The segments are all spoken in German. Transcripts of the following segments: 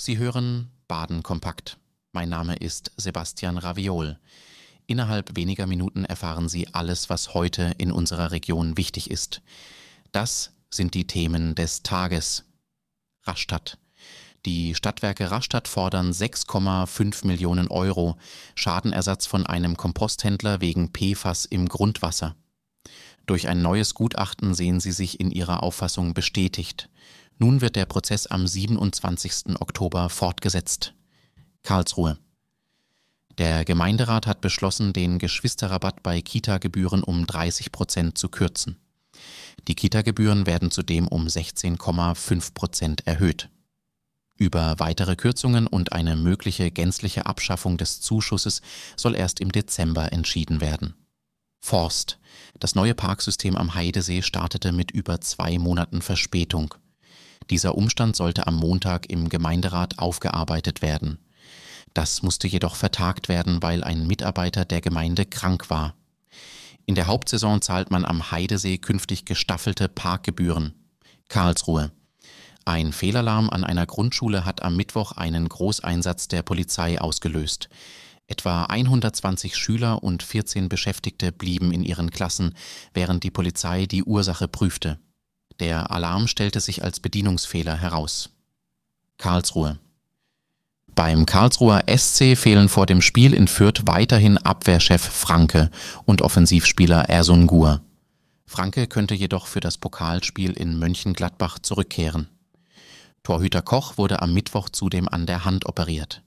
Sie hören Baden kompakt. Mein Name ist Sebastian Raviol. Innerhalb weniger Minuten erfahren Sie alles, was heute in unserer Region wichtig ist. Das sind die Themen des Tages. Rastatt. Die Stadtwerke Rastatt fordern 6,5 Millionen Euro Schadenersatz von einem Komposthändler wegen PFAS im Grundwasser. Durch ein neues Gutachten sehen sie sich in ihrer Auffassung bestätigt. Nun wird der Prozess am 27. Oktober fortgesetzt. Karlsruhe. Der Gemeinderat hat beschlossen, den Geschwisterrabatt bei Kita-Gebühren um 30% zu kürzen. Die Kita-Gebühren werden zudem um 16,5% erhöht. Über weitere Kürzungen und eine mögliche gänzliche Abschaffung des Zuschusses soll erst im Dezember entschieden werden. Forst. Das neue Parksystem am Heidesee startete mit über 2 Monaten Verspätung. Dieser Umstand sollte am Montag im Gemeinderat aufgearbeitet werden. Das musste jedoch vertagt werden, weil ein Mitarbeiter der Gemeinde krank war. In der Hauptsaison zahlt man am Heidesee künftig gestaffelte Parkgebühren. Karlsruhe. Ein Fehlalarm an einer Grundschule hat am Mittwoch einen Großeinsatz der Polizei ausgelöst. Etwa 120 Schüler und 14 Beschäftigte blieben in ihren Klassen, während die Polizei die Ursache prüfte. Der Alarm stellte sich als Bedienungsfehler heraus. Karlsruhe. Beim Karlsruher SC fehlen vor dem Spiel in Fürth weiterhin Abwehrchef Franke und Offensivspieler Ersun Gur. Franke könnte jedoch für das Pokalspiel in Mönchengladbach zurückkehren. Torhüter Koch wurde am Mittwoch zudem an der Hand operiert.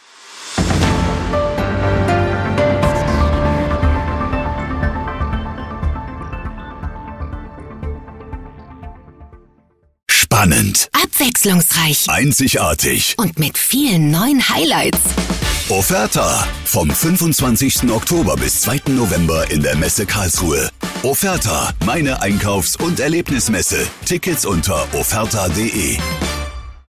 Spannend, abwechslungsreich, einzigartig und mit vielen neuen Highlights. Offerta vom 25. Oktober bis 2. November in der Messe Karlsruhe. Offerta, meine Einkaufs- und Erlebnismesse. Tickets unter offerta.de.